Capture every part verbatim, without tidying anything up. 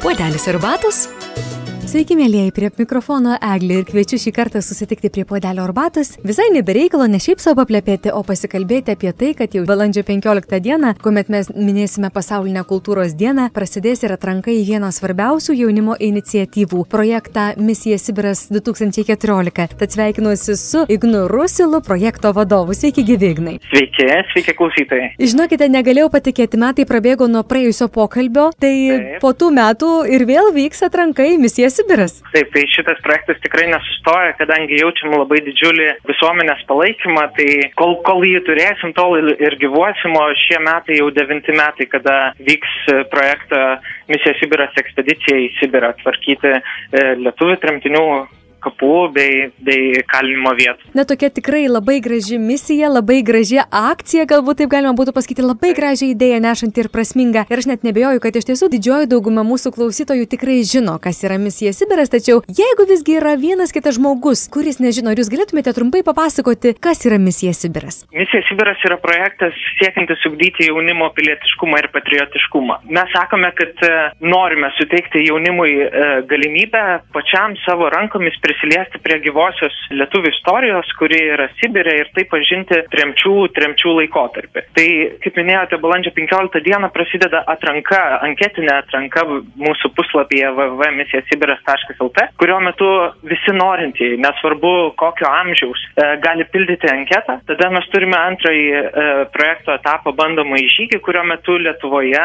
Puodelis arbatos? Sveiki, mėlieji, prie mikrofono Eglė ir kviečiu šį kartą susitikti prie puodelio arbatos. Visai nebereikalo ne šiaip savo paplepėti, o pasikalbėti apie tai, kad jau balandžio penkioliktą dieną, kuomet mes minėsime pasaulinę kultūros dieną, prasidės ir atranka į vieną svarbiausių jaunimo iniciatyvų – projektą Misija Sibiras du tūkstančiai keturiolika. Tad sveikinuosi su Ignu Rusilu, projekto vadovu. Sveiki, gyvi Ignai. Sveiki, sveiki klausytojai. Žinokite, negalėjau patikėti, metai prabėgo nuo praėjusio pokalbio, tai Taip. Po tų metų ir vėl vyks atranka į Misiją Sibiras. Taip, tai šitas projektas tikrai nesustoja, kadangi jaučiam labai didžiulį visuomenės palaikymą, tai kol, kol jį turėsim, tol ir gyvuosim, o šie metai jau devinti metai, kada vyks projektą Misija Sibiras ekspedicija į Sibirą tvarkyti lietuvių tremtinių kapų bei, bei kalinimo vietų. Na, tokia tikrai labai graži misija, labai graži akcija, galbūt taip galima būtų pasakyti, labai gražią idėją nešanti ir prasminga. Ir aš net nebejoju, kad iš tiesų didžioji dauguma mūsų klausytojų tikrai žino, kas yra Misija Sibiras, tačiau jeigu visgi yra vienas kitas žmogus, kuris nežino, ar jūs galėtumėte trumpai papasakoti, kas yra Misija Sibiras? Misija Sibiras yra projektas siekiantis ugdyti jaunimo pilietiškumą ir patriotiškumą. Mes sakome, kad norime suteikti jaunimui galimybę pačiam savo rankomis prisiliesti prie gyvosios lietuvių istorijos, kuri yra Sibire, ir tai pažinti tremčių, tremčių laikotarpį. Tai, kaip minėjote, balandžio penkioliktą dieną prasideda atranka, anketinė atranka mūsų puslapyje w w w taškas misija sibiras taškas l t, kurio metu visi norintieji, nesvarbu kokio amžiaus, gali pildyti anketą. Tada mes turime antrąjį projekto etapą bandomąjį žygį, kurio metu Lietuvoje,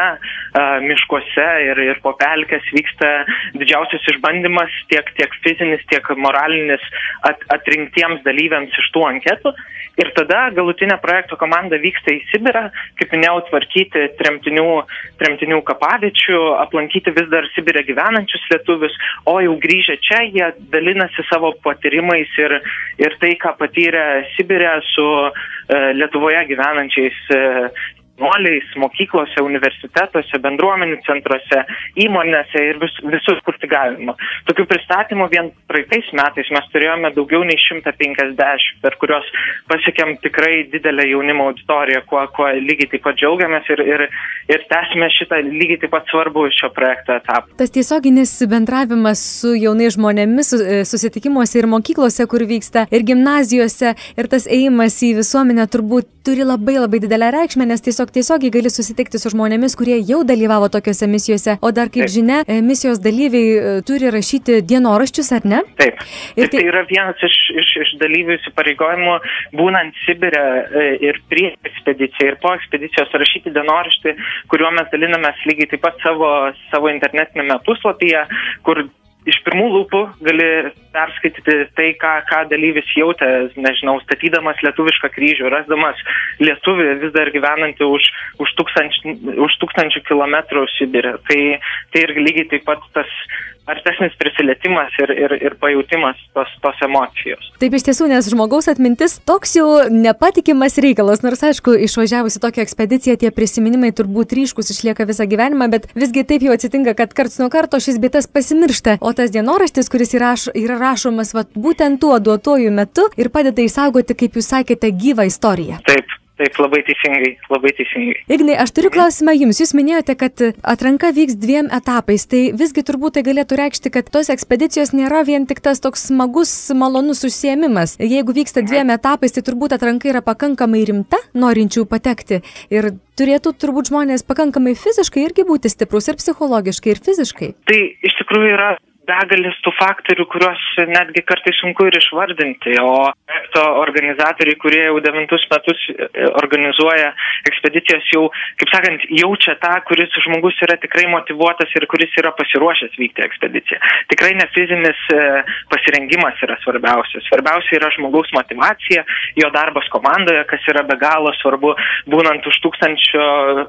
miškuose ir, ir po pelkes vyksta didžiausias išbandymas tiek, tiek fizinis, tiek moralinis at, atrinktiems dalyviams iš tų anketų. Ir tada galutinė projekto komanda vyksta į Sibirą, kaip minėjau, tvarkyti tremtinių, tremtinių kapaviečių, aplankyti vis dar Sibire gyvenančius lietuvius, o jau grįžę čia jie dalinasi savo patyrimais ir, ir tai, ką patyrė Sibire su e, Lietuvoje gyvenančiais e, jaunuoliais, mokyklose, universitetuose, bendruomenių centruose, įmonėse ir vis, visur, kur tik galima. Tokių pristatymų vien praeitais metais mes turėjome daugiau nei šimtą penkiasdešimt, per kurios pasiekėm tikrai didelę jaunimo auditoriją, kuo, kuo lygiai taip pat džiaugiamės ir, ir, ir tęsime šitą lygiai taip pat svarbu šio projekto etapą. Tas tiesioginis bendravimas su jaunais žmonėmis, susitikimuose ir mokyklose, kur vyksta, ir gimnazijose, ir tas ėjimas į visuomenę turbūt turi labai labai didelę reikšmę, nes tiesiog tiesiogiai gali susitikti su žmonėmis, kurie jau dalyvavo tokiose misijose, o dar, kaip Taip. žinia, misijos dalyviai turi rašyti dienoraščius, ar ne? Taip. Ir tai, tai yra vienas iš, iš, iš dalyvių įsipareigojimų, būnant Sibire ir prie ekspedicijai, ir po ekspedicijos rašyti dienoraštį, kuriuo mes dalinamės lygiai taip pat savo, savo internetinėme puslapyje, kur iš pirmų lūpų gali perskaityti tai, ką, ką dalyvis jautė, nežinau, statydamas lietuvišką kryžių, rasdamas lietuvį vis dar gyvenantį už, už, tūkstančių, už tūkstančių kilometrų Sibire. Tai, tai irgi lygiai taip pat tas artesnis prisilietimas ir, ir, ir pajautimas tos, tos emocijos. Taip iš tiesų, nes žmogaus atmintis toks jau nepatikimas reikalas, nors aišku, išvažiavusi tokią ekspediciją, tie prisiminimai turbūt ryškus išlieka visą gyvenimą, bet visgi taip jau atsitinka, kad karts nuo karto šis bėtas pasimiršta, o tas dienoraštis, kuris yra, yra rašomas vat, būtent tuo duotuoju metu ir padeda išsaugoti, kaip jūs sakėte, gyvą istoriją. Taip. Taip, labai teisingai, labai teisingai. Ignai, aš turiu klausimą jums. Jūs minėjote, kad atranka vyks dviem etapais. Tai visgi turbūt tai galėtų reikšti, kad tos ekspedicijos nėra vien tik tas toks smagus, malonus užsiėmimas. Jeigu vyksta dviem etapais, tai turbūt atranka yra pakankamai rimta, norinčių patekti. Ir turėtų turbūt žmonės pakankamai fiziškai irgi būti stiprus ir psichologiškai, ir fiziškai. Tai iš tikrųjų yra begalis tų faktorių, kuriuos netgi kartais sunku ir išvardinti, o projekto organizatoriai, kurie jau devintus metus organizuoja ekspedicijas, jau, kaip sakant, jaučia tą, kuris žmogus yra tikrai motyvuotas ir kuris yra pasiruošęs vykti ekspediciją. Tikrai ne fizinis pasirengimas yra svarbiausias. Svarbiausia yra žmogaus motyvacija, jo darbas komandoje, kas yra be galo svarbu, būnant už tūkstančio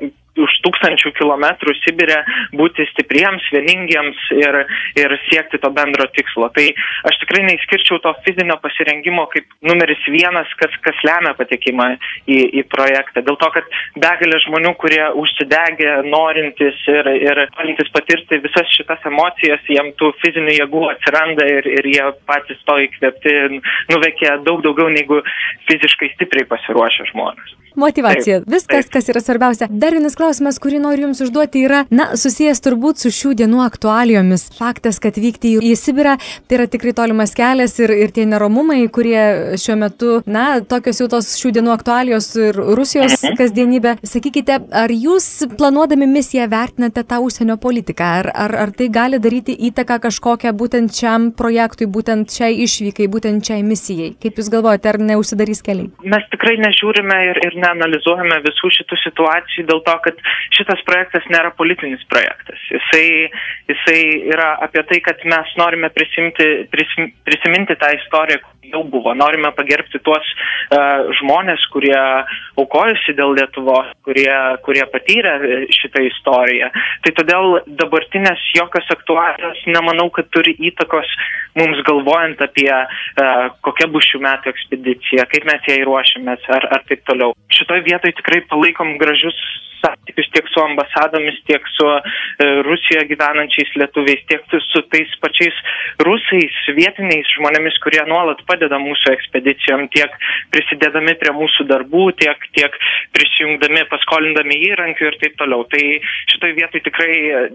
už tūkstančių kilometrų Sibire, būti stipriems, vieningiems ir, ir siekti to bendro tikslo. Tai aš tikrai neįskirčiau to fizinio pasirengimo kaip numeris vienas, kas, kas lemia patekimą į, į projektą. Dėl to, kad begalė žmonių, kurie užsidegė, norintis ir, ir norintis patirti visas šitas emocijas, jiem tų fizinių jėgų atsiranda ir, ir jie patys to įkvėpti, nuveikė daug daugiau negu fiziškai stipriai pasiruošę žmonės. Motyvacija. Taip, Viskas, taip. kas yra svarbiausia. Dar vienas klausimas, kurį noriu Jums užduoti, yra, na, susijęs turbūt su šių dienų aktualijomis. Faktas, kad vykti į Sibirą, tai yra tikrai tolimas kelias ir, ir tie neramumai, kurie šiuo metu, na, tokios jau tos šių dienų aktualijos ir Rusijos Mhm. kasdienybė. Sakykite, ar Jūs planuodami misiją vertinate tą užsienio politiką? Ar, ar, ar tai gali daryti įtaką kažkokią būtent šiam projektui, būtent šiai išvykai, būtent šiai misijai? Kaip Jūs galvojate, ar neužsidarys keliai? Mes tikrai nežiūrime ir, ir neanalizuojame visų šitų situacijų dėl to, kad šitas projektas nėra politinis projektas. Jisai, jisai yra apie tai, kad mes norime prisimti, prisim, prisiminti tą istoriją, kur jau buvo. Norime pagerbti tuos uh, žmonės, kurie aukojusi dėl Lietuvos, kurie, kurie patyrė šitą istoriją. Tai todėl dabartinės jokios aktualijos nemanau, kad turi įtakos mums galvojant apie uh, kokia bus šių metų ekspedicija, kaip mes jai ruošiamės ar, ar taip toliau. Šitoj vietoj tikrai palaikom gražius santykius tiek su ambasadomis, tiek su e, Rusijoje gyvenančiais lietuviais, tiek su tais pačiais rusais, vietiniais žmonėmis, kurie nuolat padeda mūsų ekspedicijom, tiek prisidėdami prie mūsų darbų, tiek, tiek prisijungdami, paskolindami įrankių ir taip toliau. Tai šitoj vietoj tikrai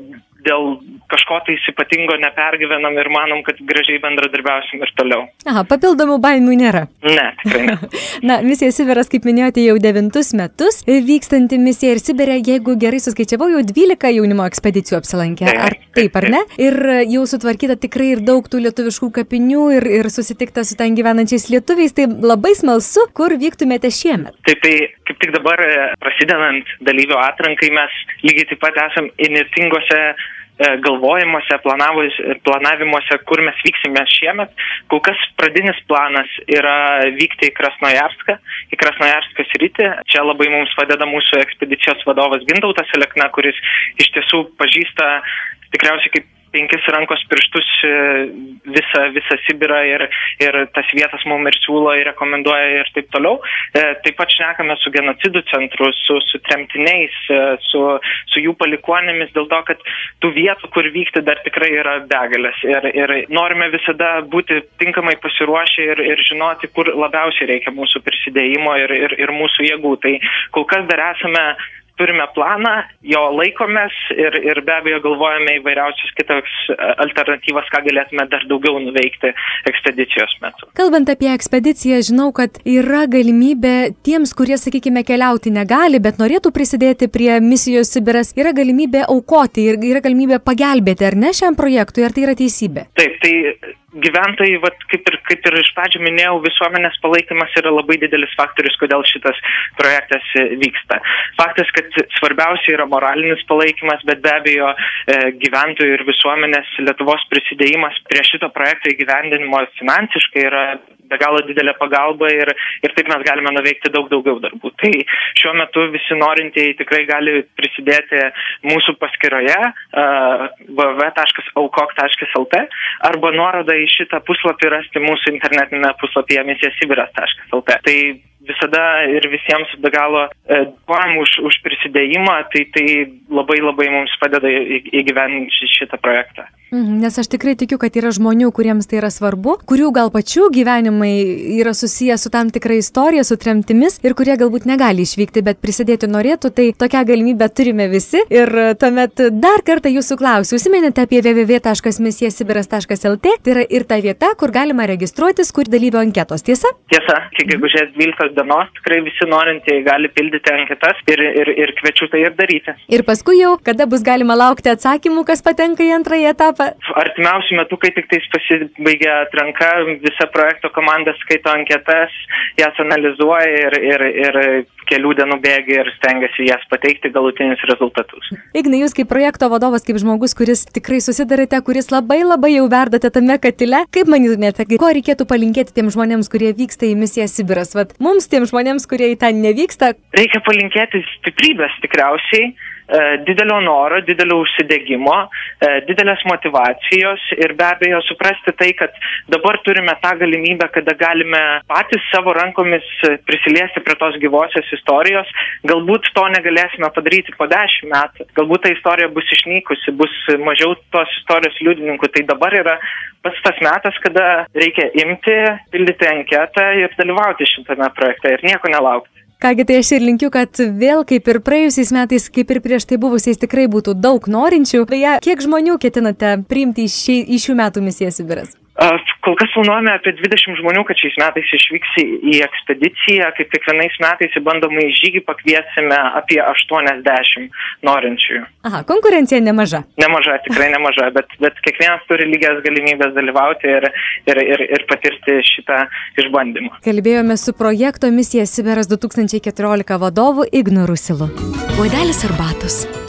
dėl kažko tai ypatingo nepergyvenam ir manom, kad gražiai bendradarbiausim ir toliau. Aha, papildomų baimių nėra. Ne, tikrai ne. Na, misija Sibiras, kaip minėjote, jau devintus metus vykstanti misija ir Sibire, jeigu gerai suskaičiavau, jau dvylika jaunimo ekspedicijų apsilankė. Ar taip, ar ne? Ir jau sutvarkyta tikrai ir daug tų lietuviškų kapinių ir, ir susitikta su ten gyvenančiais lietuviais. Tai labai smalsu, kur vyktumėte šiemet. Taip, tai kaip tik dabar prasidedant dalyvių atrankai mes lygiai taip pat esam įnirtingose galvojimuose, planavimuose, kur mes vyksime šiemet. Kol kas pradinis planas yra vykti į Krasnojarską, į Krasnojarską sritį. Čia labai mums padeda mūsų ekspedicijos vadovas Gintautas Alekna, kuris iš tiesų pažįsta tikriausiai kaip penkis rankos pirštus visą, visą Sibirą ir, ir tas vietas mums ir siūlo ir rekomenduoja ir taip toliau. Taip pat šnekame su genocidų centru, su, su tremtiniais, su, su jų palikuonėmis dėl to, kad tų vietų, kur vykti, dar tikrai yra begalės. Ir, ir norime visada būti tinkamai pasiruošę ir, ir žinoti, kur labiausiai reikia mūsų prisidėjimo ir, ir, ir mūsų jėgų. Tai kol kas dar esame turime planą, jo laikomės ir, ir be abejo galvojame įvairiausias kitas alternatyvas, ką galėtume dar daugiau nuveikti ekspedicijos metu. Kalbant apie ekspediciją, žinau, kad yra galimybė tiems, kurie, sakykime, keliauti negali, bet norėtų prisidėti prie misijos Sibiras, yra galimybė aukoti ir yra galimybė pagelbėti, ar ne, šiam projektui, ar tai yra teisybė? Taip, tai gyventojai, vat, kaip, ir, kaip ir iš pradžių minėjau, visuomenės palaikymas yra labai didelis faktorius, kodėl šitas projektas vyksta. Faktas, kad svarbiausia yra moralinis palaikymas, bet be abejo e, gyventojų ir visuomenės Lietuvos prisidėjimas prie šito projekto įgyvendinimo finansiškai yra be galo didelė pagalba ir, ir taip mes galime nuveikti daug daugiau darbų. Tai šiuo metu visi norintieji tikrai gali prisidėti mūsų paskyroje uh, w w w taškas aukok taškas l t arba nuorodą į šitą puslapį rasti mūsų internetinėme puslapyje misija sibiras taškas l t. Tai visada ir visiems be galo dėkojam už, už prisidėjimą, tai tai labai labai mums padeda įgyvendinti šitą projektą. Nes aš tikrai tikiu, kad yra žmonių, kuriems tai yra svarbu, kurių gal pačių gyvenimai yra susiję su tam tikra istorija, su tremtimis ir kurie galbūt negali išvykti, bet prisidėti norėtų, tai tokią galimybę turime visi. Ir tuomet dar kartą jūsų klausiu, užsiminėte apie w w w taškas misija sibiras taškas l t, tai yra ir ta vieta, kur galima registruotis, kur dalyvio anketos, tiesa? Tiesa, iki gegužės dvyliktos dienos tikrai visi norintieji gali pildyti anketas ir, ir, ir kviečiu tai ir daryti. Ir paskui jau, kada bus galima laukti atsakymų, kas patenka į antrąjį etapą? Artimiausių metų, kai tik tais pasibaigia atranka, visa projekto komanda skaito anketas, jas analizuoja ir, ir, ir kelių dienų bėgi ir stengiasi jas pateikti galutinius rezultatus. Ignai, jūs kaip projekto vadovas, kaip žmogus, kuris tikrai susidarėte, kuris labai labai jau verdate tame katile, kaip manytumėte, ko reikėtų palinkėti tiems žmonėms, kurie vyksta į misiją Sibiras? Vat mums, tiems žmonėms, kurie į ten nevyksta. Reikia palinkėti stiprybės tikriausiai, didelio noro, didelio užsidegimo, didelės motyvacijos ir be abejo suprasti tai, kad dabar turime tą galimybę, kada galime patys savo rankomis prisiliesti prie tos gyvosios istorijos. Galbūt to negalėsime padaryti po dešimt metų. Galbūt ta istorija bus išnykusi, bus mažiau tos istorijos liudininkų. Tai dabar yra pats tas metas, kada reikia imti, pildyti anketą ir dalyvauti šitame projekte ir nieko nelaukti. Kągi, tai aš ir linkiu, kad vėl kaip ir praėjusiais metais, kaip ir prieš tai buvusiais, tikrai būtų daug norinčių. Beje, kiek žmonių ketinate priimti į, šį, į šių metų misiją Sibiras? Kol kas planuojame apie dvidešimt žmonių, kad šiais metais išvyks į ekspediciją. Kaip kiekvienais metais į bandomąjį žygį pakviesime apie aštuoniasdešimt norinčiųjų. Aha, konkurencija nemaža. Nemaža, tikrai nemaža, bet, bet kiekvienas turi lygias galimybės dalyvauti ir, ir, ir, ir patirti šitą išbandymą. Kalbėjome su projekto Misija Sibiras du tūkstančiai keturiolika vadovu Ignu Rusilu. Puodelis arbatos.